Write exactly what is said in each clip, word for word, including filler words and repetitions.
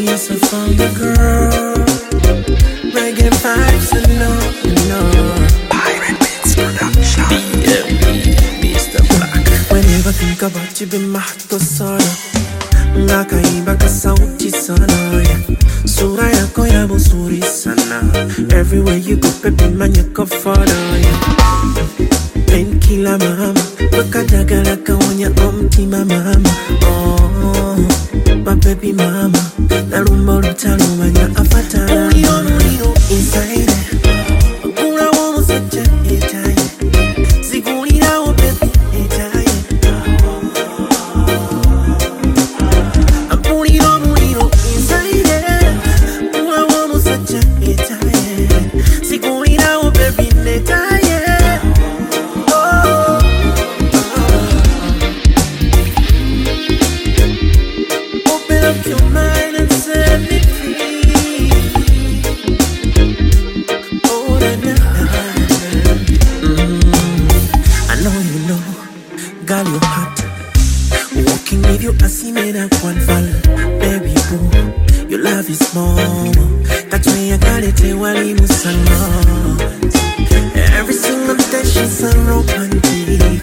yes, I found a girl. Reggae vibes and no, no. Pirate Beats Production. B M B, Mister Black. Whenever I think about you, be my heart sana. Ngakaimba ka sauti sana, yeah. Sura yako ya buzuri sana. Everywhere you go, baby, man, you go further, yeah. Painkiller mama, wakadagala kaonya omtima mama. Oh, my baby mama, narumba lutalumanya afatara. Ulio ulio inside, kuna womu secha etaye, sigulira o baby etaye. Ulio ulio inside, kuna womu secha etaye, sigulira o baby etaye. Your mind and set me free. Oh, na, na, na. Mm, I know you know, girl, you're hot. Walking with you, I see me that one fall. Baby boo, your love is small. That's why I got it, while you every single day she's a romantic.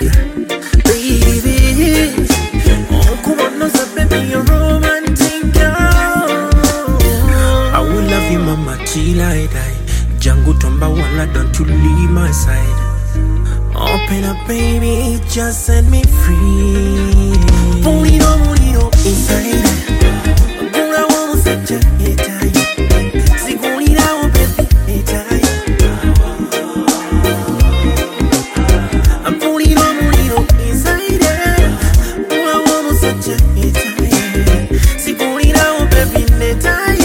Baby, oh, come on, no, baby, you're romantic. I will love you, mama, till I die. Jango tomba wala, don't you leave my side. Open up, baby, just set me free. Pulido, pulido, inside. Gura won't set you, etai. Sigurira, oh, baby, etai. Pulido, pulido, inside. Gura won't set you, etai. Sigurira, oh, baby, etai.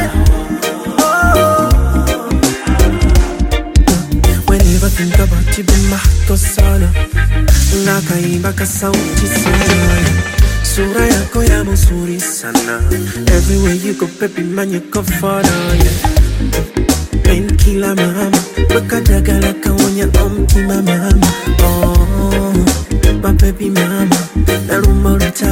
Think about you, be my heart sana. Ngakaimba ka sauti sana. Sura yako ya buzuri sana. Everywhere you go, baby, man, you go further, yeah. Painkiller mama, wakadagala kaonya omtima mama. Oh, my baby mama, narumba